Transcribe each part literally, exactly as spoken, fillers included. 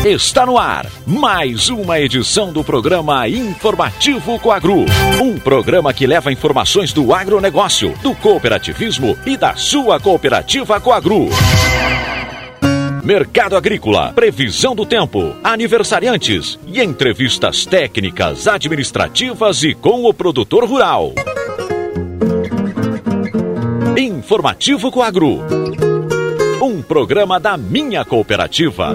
Está no ar mais uma edição do programa Informativo Coagro. Um programa que leva informações do agronegócio, do cooperativismo e da sua cooperativa Coagro. Mercado agrícola, previsão do tempo, aniversariantes e entrevistas técnicas, administrativas e com o produtor rural. Informativo Coagro. Um programa da minha cooperativa.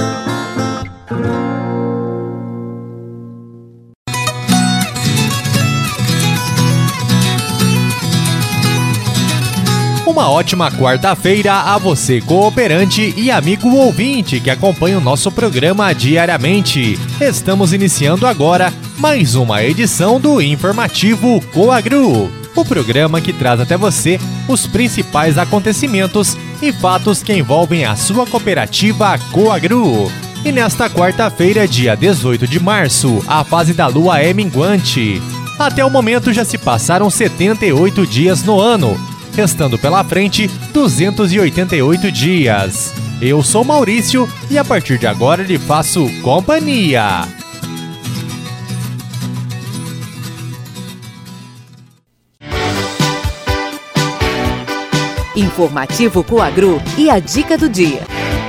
Uma ótima quarta-feira a você, cooperante e amigo ouvinte que acompanha o nosso programa diariamente. Estamos iniciando agora mais uma edição do Informativo Coagro, o programa que traz até você os principais acontecimentos e fatos que envolvem a sua cooperativa Coagro. E nesta quarta-feira, dia dezoito de março, a fase da lua é minguante. Até o momento já se passaram setenta e oito dias no ano, restando pela frente duzentos e oitenta e oito dias. Eu sou Maurício e a partir de agora lhe faço companhia. Informativo Coagro e a dica do dia.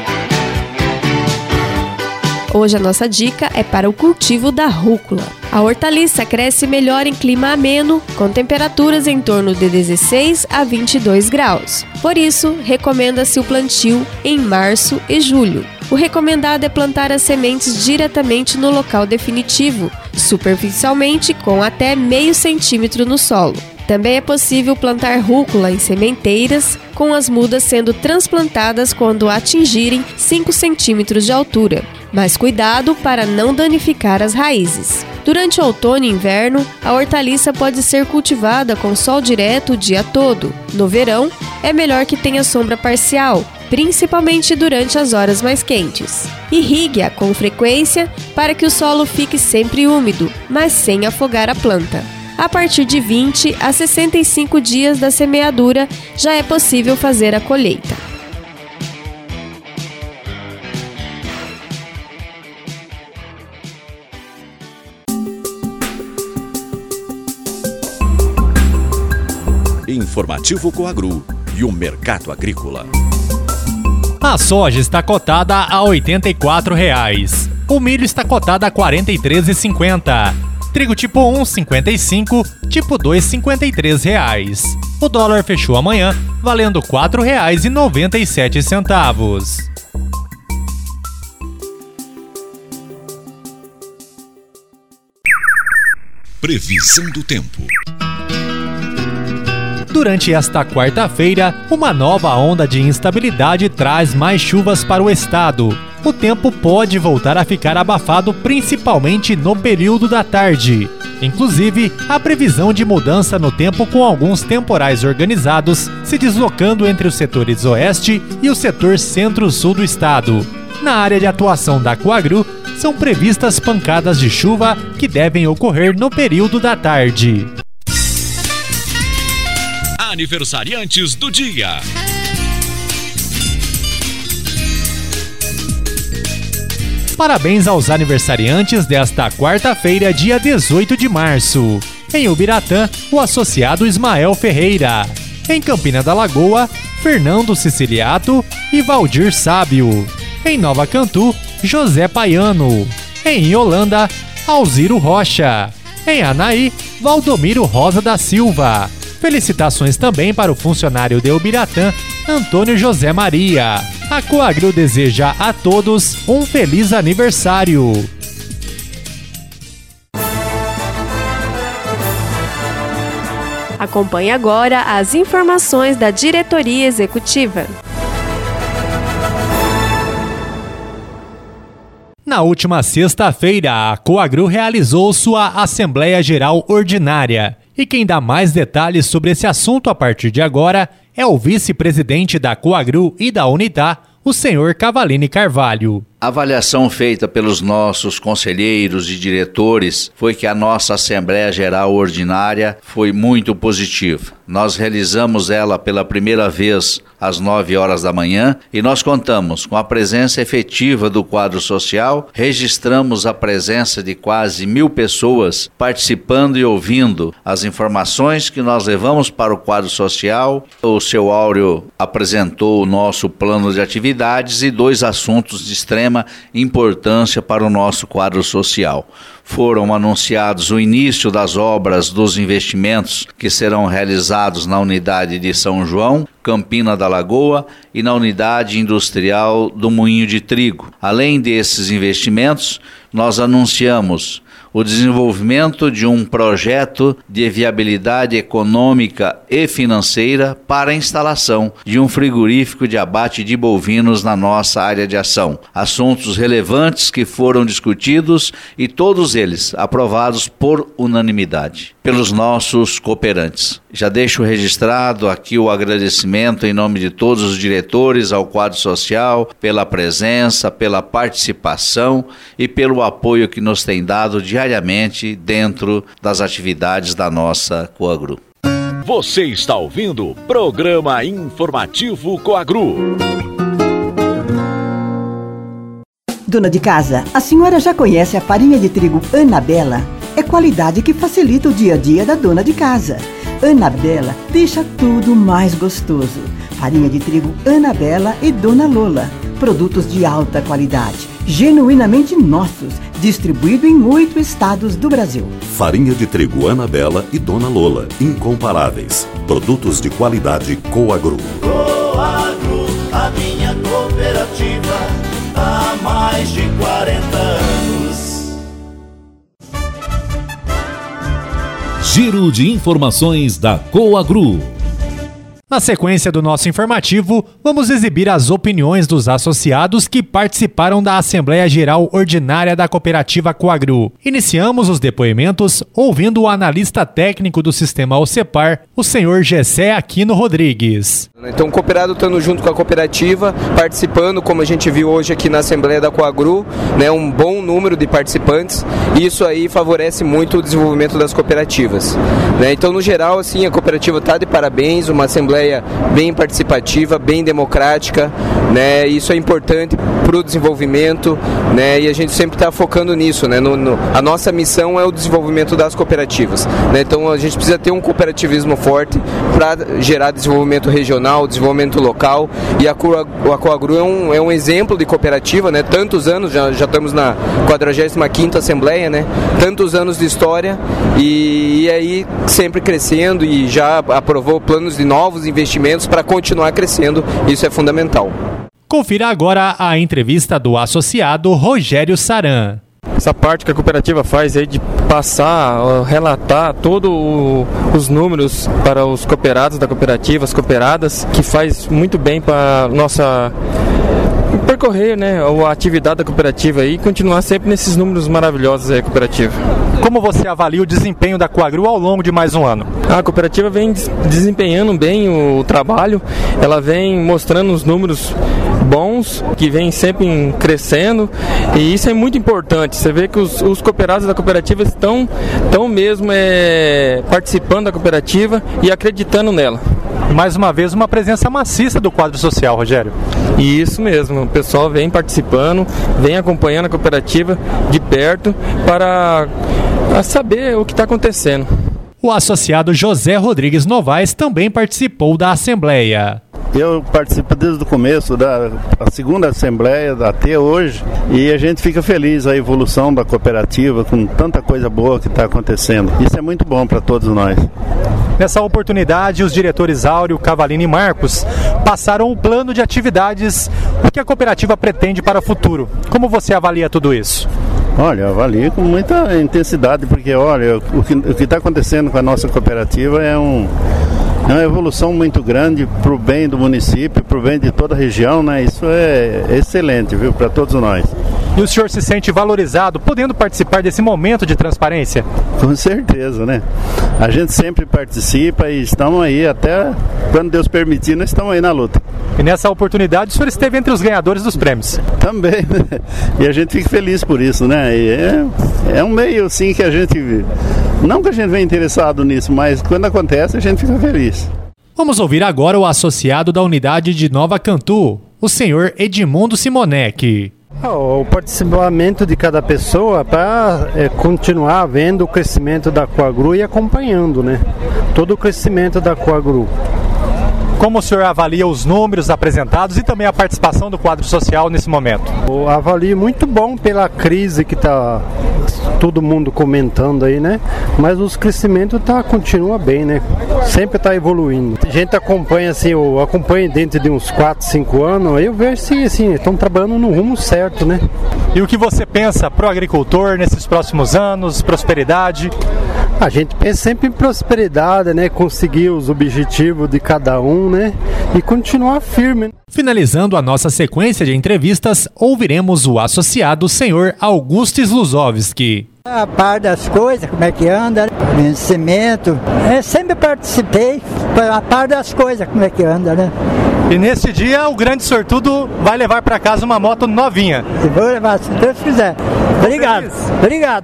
Hoje a nossa dica é para o cultivo da rúcula. A hortaliça cresce melhor em clima ameno, com temperaturas em torno de dezesseis a vinte e dois graus. Por isso, recomenda-se o plantio em março e julho. O recomendado é plantar as sementes diretamente no local definitivo, superficialmente com até meio centímetro no solo. Também é possível plantar rúcula em sementeiras, com as mudas sendo transplantadas quando atingirem cinco centímetros de altura. Mas cuidado para não danificar as raízes. Durante o outono e inverno, a hortaliça pode ser cultivada com sol direto o dia todo. No verão, é melhor que tenha sombra parcial, principalmente durante as horas mais quentes. Irrigue-a com frequência para que o solo fique sempre úmido, mas sem afogar a planta. A partir de vinte a sessenta e cinco dias da semeadura, já é possível fazer a colheita. Informativo Coagro e o mercado agrícola. A soja está cotada a oitenta e quatro reais. O milho está cotado a quarenta e três reais e cinquenta centavos. Trigo tipo um, cinquenta e cinco, tipo dois, cinquenta e três reais. O dólar fechou amanhã valendo quatro reais e noventa e sete centavos. Previsão do tempo. Durante esta quarta-feira, uma nova onda de instabilidade traz mais chuvas para o estado. O tempo pode voltar a ficar abafado, principalmente no período da tarde. Inclusive, há previsão de mudança no tempo com alguns temporais organizados se deslocando entre os setores oeste e o setor centro-sul do estado. Na área de atuação da Coagro, são previstas pancadas de chuva que devem ocorrer no período da tarde. Aniversariantes do dia. Parabéns aos aniversariantes desta quarta-feira, dia dezoito de março. Em Ubiratã, o associado Ismael Ferreira. Em Campina da Lagoa, Fernando Siciliato e Valdir Sábio. Em Nova Cantu, José Paiano. Em Holanda, Alziro Rocha. Em Anaí, Valdomiro Rosa da Silva. Felicitações também para o funcionário de Ubiratã, Antônio José Maria. A Coagro deseja a todos um feliz aniversário. Acompanhe agora as informações da diretoria executiva. Na última sexta-feira, a Coagro realizou sua Assembleia Geral Ordinária. E quem dá mais detalhes sobre esse assunto a partir de agora é o vice-presidente da Coagro e da Unitá, o senhor Cavalini Carvalho. A avaliação feita pelos nossos conselheiros e diretores foi que a nossa Assembleia Geral Ordinária foi muito positiva. Nós realizamos ela pela primeira vez às nove horas da manhã e nós contamos com a presença efetiva do quadro social, registramos a presença de quase mil pessoas participando e ouvindo as informações que nós levamos para o quadro social. O seu Áureo apresentou o nosso plano de atividades e dois assuntos de extrema importância para o nosso quadro social. Foram anunciados o início das obras dos investimentos que serão realizados na unidade de São João, Campina da Lagoa e na unidade industrial do Moinho de Trigo. Além desses investimentos, nós anunciamos o desenvolvimento de um projeto de viabilidade econômica e financeira para a instalação de um frigorífico de abate de bovinos na nossa área de ação. Assuntos relevantes que foram discutidos e todos eles aprovados por unanimidade pelos nossos cooperantes. Já deixo registrado aqui o agradecimento em nome de todos os diretores ao quadro social pela presença, pela participação e pelo apoio que nos tem dado diariamente dentro das atividades da nossa Coagru. Você está ouvindo o Programa Informativo Coagru. Dona de casa, a senhora já conhece a farinha de trigo Anabela? É qualidade que facilita o dia a dia da dona de casa. Anabela deixa tudo mais gostoso. Farinha de trigo Anabela e Dona Lola. Produtos de alta qualidade, genuinamente nossos, distribuído em oito estados do Brasil. Farinha de trigo Anabela e Dona Lola, incomparáveis. Produtos de qualidade Coagru. Coagru, a minha cooperativa, há mais de quarenta anos. Giro de informações da Coagru. Na sequência do nosso informativo, vamos exibir as opiniões dos associados que participaram da Assembleia Geral Ordinária da Cooperativa Coagru. Iniciamos os depoimentos ouvindo o analista técnico do sistema OCEPAR, o senhor Gessé Aquino Rodrigues. Então o cooperado estando junto com a cooperativa, participando, como a gente viu hoje aqui na Assembleia da Coagru, né, um bom número de participantes, e isso aí favorece muito o desenvolvimento das cooperativas. Né? Então no geral, assim, a cooperativa está de parabéns, uma Assembleia bem participativa, bem democrática, né? Isso é importante para o desenvolvimento, né? E a gente sempre está focando nisso, né? No, no, a nossa missão é o desenvolvimento das cooperativas, né? Então a gente precisa ter um cooperativismo forte para gerar desenvolvimento regional, desenvolvimento local, e a, a Coagru é um, é um exemplo de cooperativa, né? Tantos anos, já, já estamos na quadragésima quinta Assembleia, né? Tantos anos de história e, e aí sempre crescendo, e já aprovou planos de novos investimentos para continuar crescendo. Isso é fundamental. Confira agora a entrevista do associado Rogério Saran. Essa parte que a cooperativa faz aí de passar, relatar todos os números para os cooperados da cooperativa, as cooperadas, que faz muito bem para nossa percorrer, né, a atividade da cooperativa e continuar sempre nesses números maravilhosos aí, a cooperativa. Como você avalia o desempenho da Coagru ao longo de mais um ano? A cooperativa vem desempenhando bem o trabalho, ela vem mostrando os números bons, que vem sempre crescendo, e isso é muito importante. Você vê que os, os cooperados da cooperativa estão, estão mesmo é, participando da cooperativa e acreditando nela. Mais uma vez, uma presença maciça do quadro social, Rogério. Isso mesmo, o pessoal vem participando, vem acompanhando a cooperativa de perto para saber o que está acontecendo. O associado José Rodrigues Novaes também participou da Assembleia. Eu participo desde o começo da a segunda Assembleia até hoje, e a gente fica feliz a evolução da cooperativa com tanta coisa boa que está acontecendo. Isso é muito bom para todos nós. Nessa oportunidade, os diretores Áureo, Cavalini e Marcos passaram o plano de atividades, o que a cooperativa pretende para o futuro. Como você avalia tudo isso? Olha, eu avalio com muita intensidade, porque olha, o que está acontecendo com a nossa cooperativa é um... É uma evolução muito grande para o bem do município, para o bem de toda a região, né? Isso é excelente, viu, para todos nós. E o senhor se sente valorizado, podendo participar desse momento de transparência? Com certeza, né? A gente sempre participa e estamos aí, até quando Deus permitir, nós estamos aí na luta. E nessa oportunidade o senhor esteve entre os ganhadores dos prêmios? Também, né? E a gente fica feliz por isso, né? E é, é um meio, assim, que a gente Não que a gente venha interessado nisso, mas quando acontece a gente fica feliz. Vamos ouvir agora o associado da unidade de Nova Cantu, o senhor Edmundo Simonek. O participamento de cada pessoa para é, continuar vendo o crescimento da Coagru e acompanhando, né, todo o crescimento da Coagru. Como o senhor avalia os números apresentados e também a participação do quadro social nesse momento? Eu avalio muito bom pela crise que está todo mundo comentando aí, né? Mas os crescimentos tá, continua bem, né? Sempre está evoluindo. A gente acompanha assim, eu acompanho dentro de uns quatro, cinco anos, aí eu vejo se assim, estão trabalhando no rumo certo, né? E o que você pensa pro agricultor nesses próximos anos, prosperidade? A gente pensa sempre em prosperidade, né? Conseguir os objetivos de cada um, né? E continuar firme. Finalizando a nossa sequência de entrevistas, ouviremos o associado senhor Augusto Sluzovski. A par das coisas, como é que anda, vencimento, eu sempre participei, a par das coisas, como é que anda, né? E neste dia o grande sortudo vai levar para casa uma moto novinha. Eu vou levar, se Deus quiser. Obrigado, obrigado.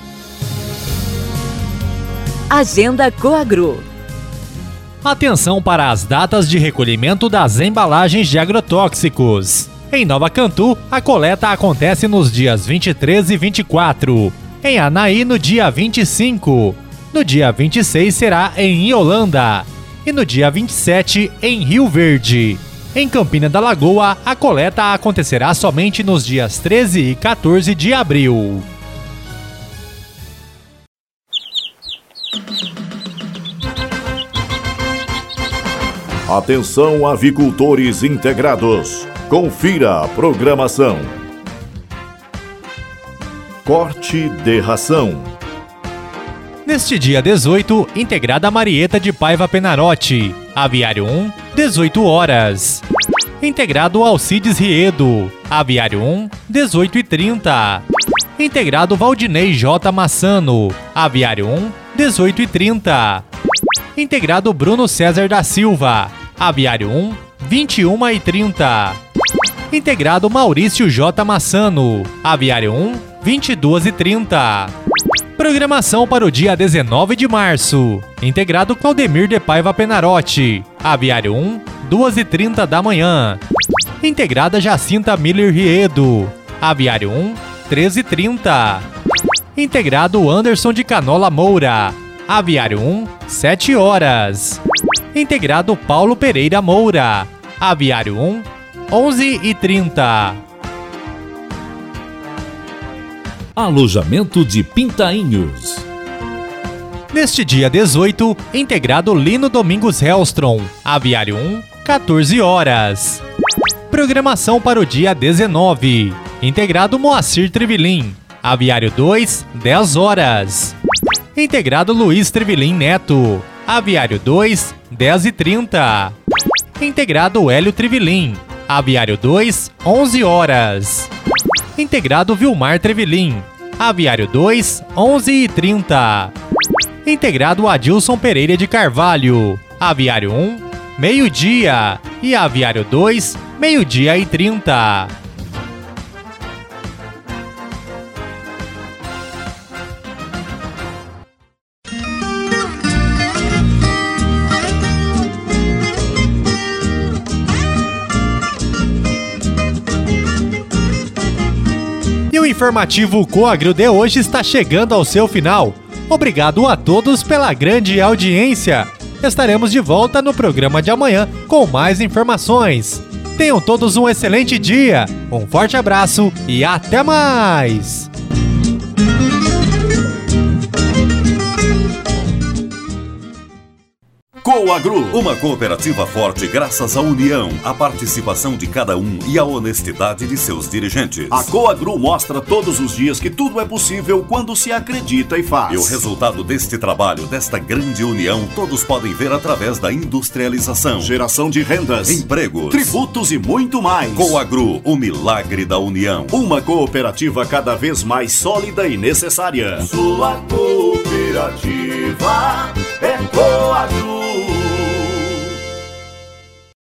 Agenda Coagru. Atenção para as datas de recolhimento das embalagens de agrotóxicos. Em Nova Cantu, a coleta acontece nos dias vinte e três e vinte e quatro. Em Anaí, no dia vinte e cinco. No dia vinte e seis será em Iolanda. E no dia vinte e sete, em Rio Verde. Em Campina da Lagoa, a coleta acontecerá somente nos dias treze e quatorze de abril. Atenção, avicultores integrados. Confira a programação. Corte de ração. Neste dia dezoito, integrada a Marieta de Paiva Penarote, Aviário um, dezoito horas. Integrado Alcides Riedo, Aviário um, dezoito e trinta. Integrado Valdinei J. Massano, Aviário um, dezoito e trinta. Integrado Bruno César da Silva, Aviário um, vinte e uma e trinta. Integrado Maurício J. Massano, Aviário um, vinte e duas e trinta. Programação para o dia dezenove de março. Integrado Claudemir de Paiva Penarote, Aviário um, duas e trinta da manhã. Integrada Jacinta Miller Riedo, Aviário um, treze e trinta. Integrado Anderson de Canola Moura, Aviário um, sete horas. Integrado Paulo Pereira Moura, Aviário um, onze e trinta. Alojamento de Pintainhos. Neste dia dezoito, integrado Lino Domingos Hellstrom, Aviário um, quatorze horas. Programação para o dia dezenove, integrado Moacir Trevilim, Aviário dois, dez horas. Integrado Luiz Trevilim Neto, Aviário dois, dez e trinta. Integrado Hélio Trevilim, Aviário dois, onze horas. Integrado Vilmar Trevilim, Aviário dois, onze e trinta. Integrado Adilson Pereira de Carvalho, Aviário um, meio-dia. E Aviário dois, meio-dia e trinta. E o informativo Coagru de hoje está chegando ao seu final. Obrigado a todos pela grande audiência. Estaremos de volta no programa de amanhã com mais informações. Tenham todos um excelente dia, um forte abraço e até mais! Coagru, uma cooperativa forte graças à união, à participação de cada um e à honestidade de seus dirigentes. A Coagru mostra todos os dias que tudo é possível quando se acredita e faz. E o resultado deste trabalho, desta grande união, todos podem ver através da industrialização, geração de rendas, empregos, tributos e muito mais. Coagru, o milagre da união. Uma cooperativa cada vez mais sólida e necessária. Sua cooperativa é Coagru.